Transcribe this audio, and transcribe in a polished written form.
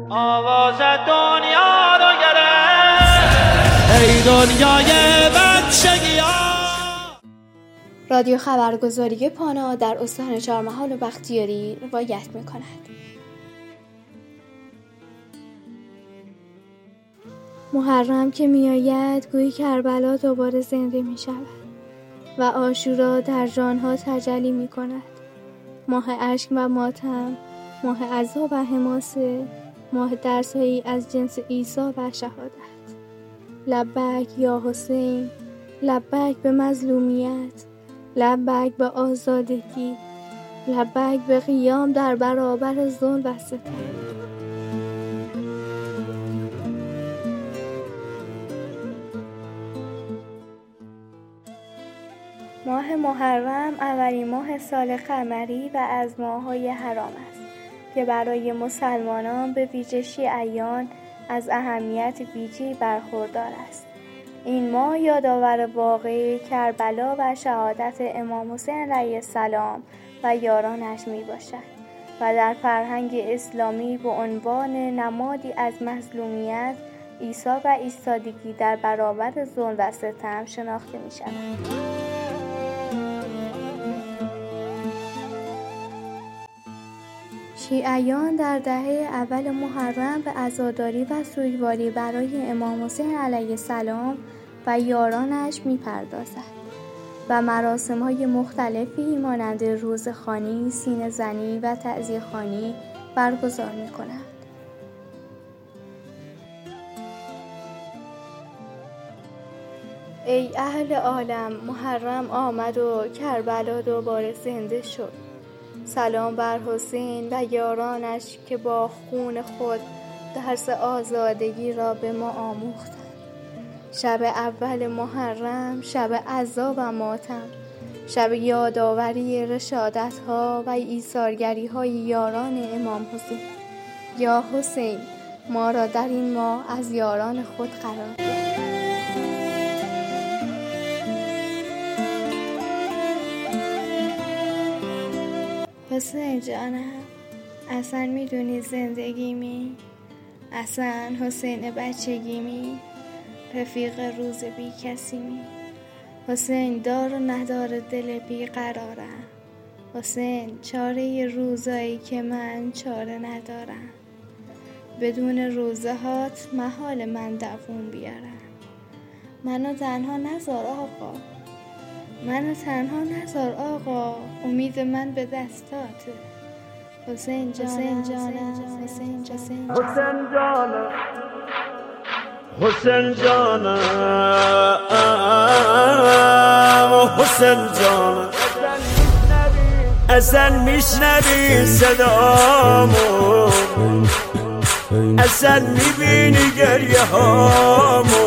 آواز دنیا رو گرفت ای دنیای بچگی ها. رادیو خبرگزاری پانا در استان چهارمحال و بختیاری روایت می‌کند. محرم که می‌آید گویی کربلا دوباره زنده می‌شود و عاشورا در جانها تجلی می‌کند. ماه اشک و ماتم، ماه عذاب و حماسه، ماه درس‌هایی از جنس عیسی و شهادت. لبیک یا حسین، لبیک به مظلومیت، لبیک به آزادگی، لبیک به قیام در برابر ظلم و ستم. ماه محرم اولین ماه سال قمری و از ماه‌های حرام است که برای مسلمانان به ویژه شیعیان از اهمیت ویژه‌ای برخوردار است. این ماه یادآور واقعه کربلا و شهادت امام حسین علیه السلام و یارانش میباشد و در فرهنگ اسلامی به عنوان نمادی از مظلومیت، ایثار و ایستادگی در برابر ظلم و ستم شناخته می‌شود. شیعیان در دهه اول محرم به عزاداری و سوگواری برای امام حسین علیه السلام و یارانش می‌پردازند و مراسم‌های مختلفی مانند روزخوانی، سینه‌زنی و تعزیه‌خوانی برگزار می‌کنند. ای اهل عالم، محرم آمد و کربلا دوباره زنده شد. سلام بر حسین و یارانش که با خون خود درس آزادگی را به ما آموختند. شب اول محرم شب عزا و ماتم، شب یادآوری رشادت‌ها و ایثارگری‌های یاران امام حسین. یا حسین، ما را در این ماه از یاران خود قرار ده. حسین جانم، اصلا میدونی زندگیمی؟ اصلا حسین بچگیمی؟ رفیق روز بی کسیمی؟ حسین دار و ندار دل بی قرارم. حسین چاره روزایی که من چاره ندارم. بدون روزه هات محال من دووم بیارم. منو تنها نذار آقا، منو تنها نذار آقا، امید من به دستاته. حسین جانم، حسین جانم، حسین جانم، حسین جانم، حسین جانم، حسین جانم. اصلا میشنوی صدامو، اصلا میبینی گریه هامو.